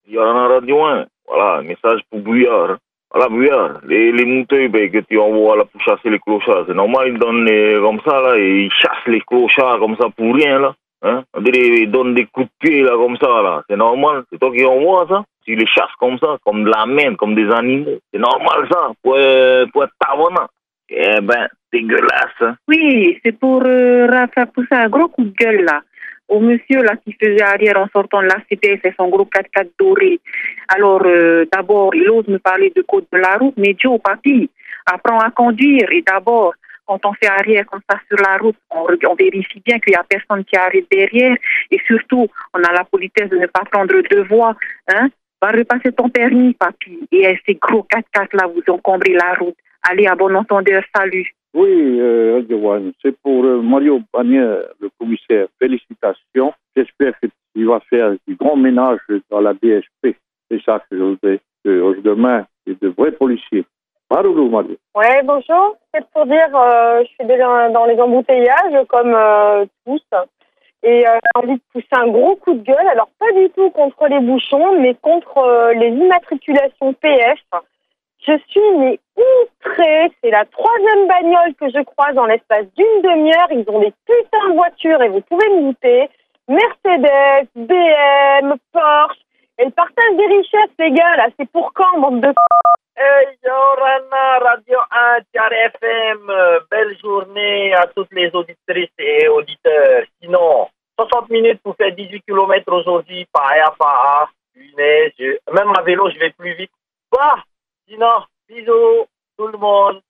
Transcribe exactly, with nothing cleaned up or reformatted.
Il y a la radio, hein. Voilà, message pour Bouillard. Voilà, Bouillard, les, les moutons ben, que tu envoies là pour chasser les clochards, c'est normal, ils donnent les, comme ça, là, et ils chassent les clochards comme ça pour rien, là. Hein? On dirait, ils donnent des coups de pied, là, comme ça, là. C'est normal, c'est toi qui envoies ça. Tu les chasses comme ça, comme de la merde, comme des animaux. C'est normal, ça, pour, euh, pour être tavana. Eh ben, dégueulasse, hein. Oui, c'est pour euh, faire pousser un gros coup de gueule, là. Au monsieur, là, qui faisait arrière en sortant de la C P S et son gros quatre quatre doré. Alors, euh, d'abord, il ose me parler de code de la route, mais Joe, papy, apprends à conduire. Et d'abord, quand on fait arrière comme ça sur la route, on, on vérifie bien qu'il n'y a personne qui arrive derrière. Et surtout, on a la politesse de ne pas prendre deux voies, hein. Va repasser ton permis, papy. Et ces gros quatre quatre là vous encombrez la route. Allez, à bon entendeur, salut. Oui, euh, c'est pour euh, Mario Bagnier, le commissaire. Félicitations. J'espère qu'il va faire du grand ménage dans la D S P. C'est ça que je voudrais. Que demain, il y ait de vrais policiers. Maroulou, Mario. Ouais, bonjour. C'est pour dire, euh, je suis déjà dans les embouteillages, comme euh, tous. Et euh, j'ai envie de pousser un gros coup de gueule. Alors, pas du tout contre les bouchons, mais contre euh, les immatriculations P F. Je suis mais outrée. C'est la troisième bagnole que je croise en l'espace d'une demi-heure. Ils ont des putains de voitures et vous pouvez me douter. Mercedes, B M, Porsche. Et le partage des richesses, les gars, là, c'est pour quand, bande de... Hey, yo, Rana, Radio un, Tiare F M, belle journée à toutes les auditrices et auditeurs. Sinon, soixante minutes pour faire dix-huit kilomètres aujourd'hui, pas à pas à. Punaise, je... même à vélo, je vais plus vite. Bah, sinon, bisous, tout le monde.